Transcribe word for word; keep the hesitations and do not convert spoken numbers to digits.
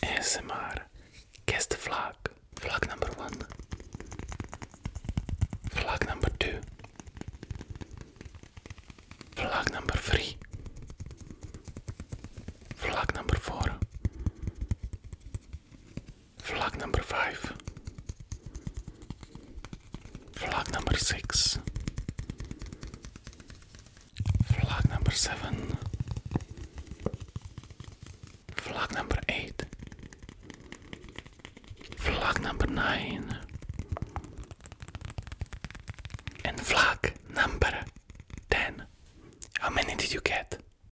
A S M R. Guess the flag. Flag number one. Flag number two. Flag number three. Flag number four. Flag number five. Flag number six. Flag number seven. Flag number eight. Flag number nine.